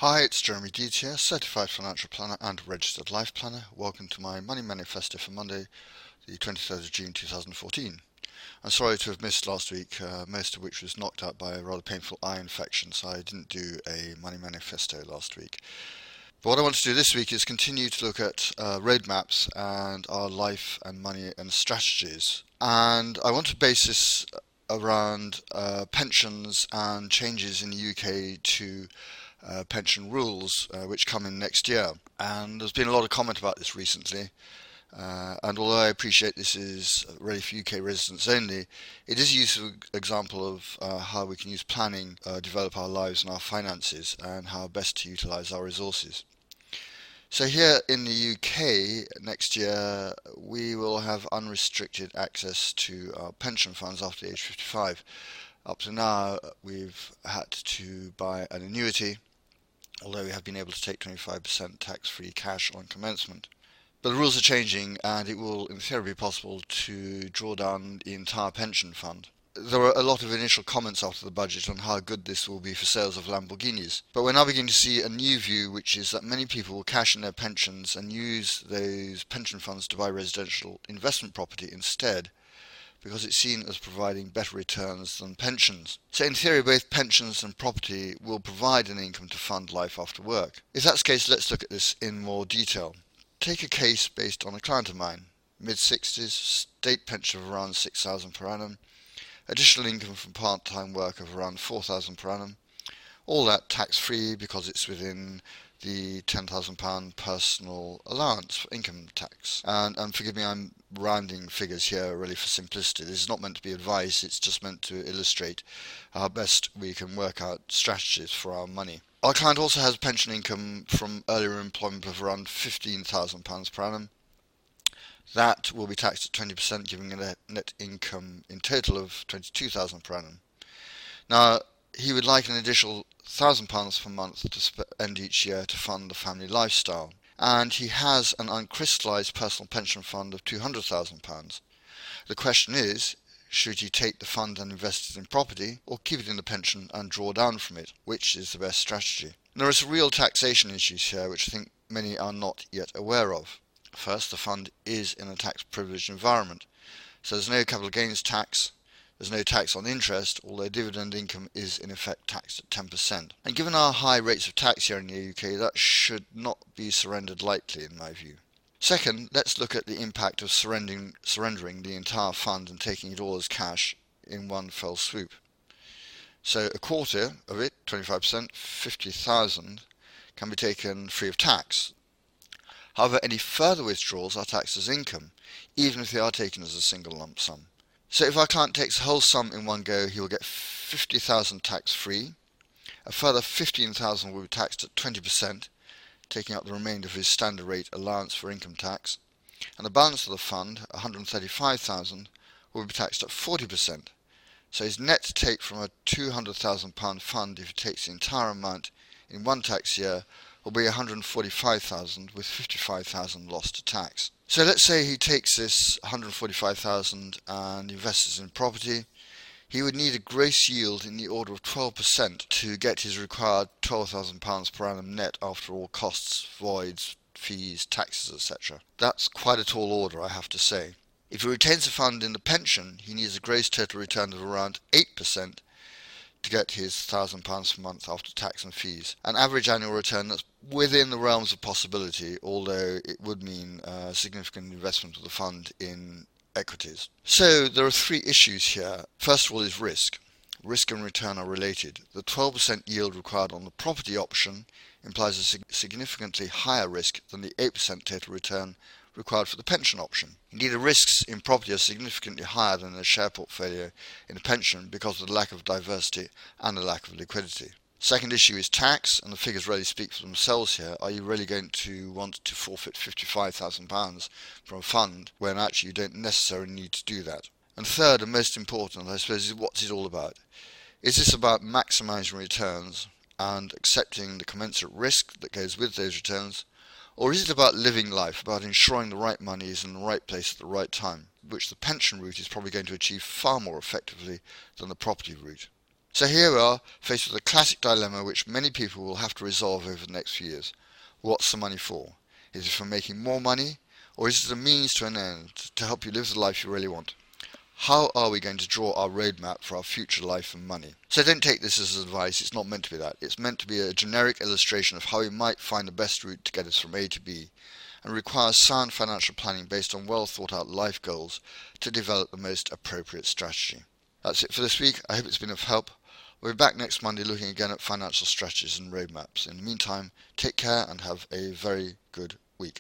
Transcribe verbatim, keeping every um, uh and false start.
Hi, it's Jeremy Deeds here, Certified Financial Planner and Registered Life Planner. Welcome to my Money Manifesto for Monday, the twenty-third of June two thousand fourteen. I'm sorry to have missed last week, uh, most of which was knocked out by a rather painful eye infection, so I didn't do a Money Manifesto last week. But what I want to do this week is continue to look at uh, roadmaps and our life and money and strategies. And I want to base this around uh, pensions and changes in the U K to Uh, pension rules uh, which come in next year, and there's been a lot of comment about this recently, uh, and although I appreciate this is really for U K residents only, it is a useful example of uh, how we can use planning, uh, develop our lives and our finances, and how best to utilise our resources. So here in the U K next year we will have unrestricted access to our pension funds after age fifty-five. Up to now we've had to buy an annuity, although we have been able to take twenty-five percent tax-free cash on commencement. But the rules are changing, and it will in theory be possible to draw down the entire pension fund. There were a lot of initial comments after the budget on how good this will be for sales of Lamborghinis, but we're now beginning to see a new view, which is that many people will cash in their pensions and use those pension funds to buy residential investment property instead, because it's seen as providing better returns than pensions. So in theory, both pensions and property will provide an income to fund life after work. If that's the case, let's look at this in more detail. Take a case based on a client of mine, mid sixties, state pension of around six thousand pounds per annum, additional income from part-time work of around four thousand pounds per annum, all that tax-free because it's within the ten thousand pounds personal allowance for income tax. And, and forgive me, I'm rounding figures here really for simplicity. This is not meant to be advice, it's just meant to illustrate how best we can work out strategies for our money. Our client also has pension income from earlier employment of around fifteen thousand pounds per annum. That will be taxed at twenty percent, giving a net income in total of twenty-two thousand pounds per annum. Now, he would like an additional one thousand pounds per month to spend each year to fund the family lifestyle, and he has an uncrystallised personal pension fund of two hundred thousand pounds. The question is, should he take the fund and invest it in property, or keep it in the pension and draw down from it? Which is the best strategy? And there are some real taxation issues here which I think many are not yet aware of. First, the fund is in a tax privileged environment, so there's no capital gains tax. There's no tax on interest, although dividend income is in effect taxed at ten percent. And given our high rates of tax here in the U K, that should not be surrendered lightly in my view. Second, let's look at the impact of surrendering, surrendering the entire fund and taking it all as cash in one fell swoop. So a quarter of it, twenty-five percent, fifty thousand, can be taken free of tax. However, any further withdrawals are taxed as income, even if they are taken as a single lump sum. So if our client takes the whole sum in one go, he will get fifty thousand tax-free. A further fifteen thousand will be taxed at twenty percent, taking out the remainder of his standard rate allowance for income tax. And the balance of the fund, one hundred thirty-five thousand, will be taxed at forty percent. So his net take from a two hundred thousand pounds fund, if he takes the entire amount in one tax year, will be one hundred forty-five thousand, with fifty-five thousand lost to tax. So let's say he takes this one hundred forty-five thousand and invests in property. He would need a gross yield in the order of twelve percent to get his required twelve thousand pounds per annum net after all costs, voids, fees, taxes, et cetera. That's quite a tall order, I have to say. If he retains the fund in the pension, he needs a gross total return of around eight percent to get his one thousand pounds per month after tax and fees. An average annual return that's within the realms of possibility, although it would mean a significant investment of the fund in equities. So there are three issues here. First of all is risk. Risk and return are related. The twelve percent yield required on the property option implies a sig- significantly higher risk than the eight percent total return required for the pension option. Indeed, the risks in property are significantly higher than in a share portfolio in a pension because of the lack of diversity and the lack of liquidity. Second issue is tax, and the figures really speak for themselves here. Are you really going to want to forfeit fifty-five thousand pounds from a fund when actually you don't necessarily need to do that? And third, and most important, I suppose, is what's it all about? Is this about maximising returns and accepting the commensurate risk that goes with those returns, or is it about living life, about ensuring the right money is in the right place at the right time, which the pension route is probably going to achieve far more effectively than the property route? So here we are, faced with a classic dilemma which many people will have to resolve over the next few years. What's the money for? Is it for making more money, or is it a means to an end to help you live the life you really want? How are we going to draw our roadmap for our future life and money? So don't take this as advice, it's not meant to be that. It's meant to be a generic illustration of how we might find the best route to get us from A to B, and requires sound financial planning based on well thought out life goals to develop the most appropriate strategy. That's it for this week. I hope it's been of help. We'll be back next Monday looking again at financial strategies and roadmaps. In the meantime, take care and have a very good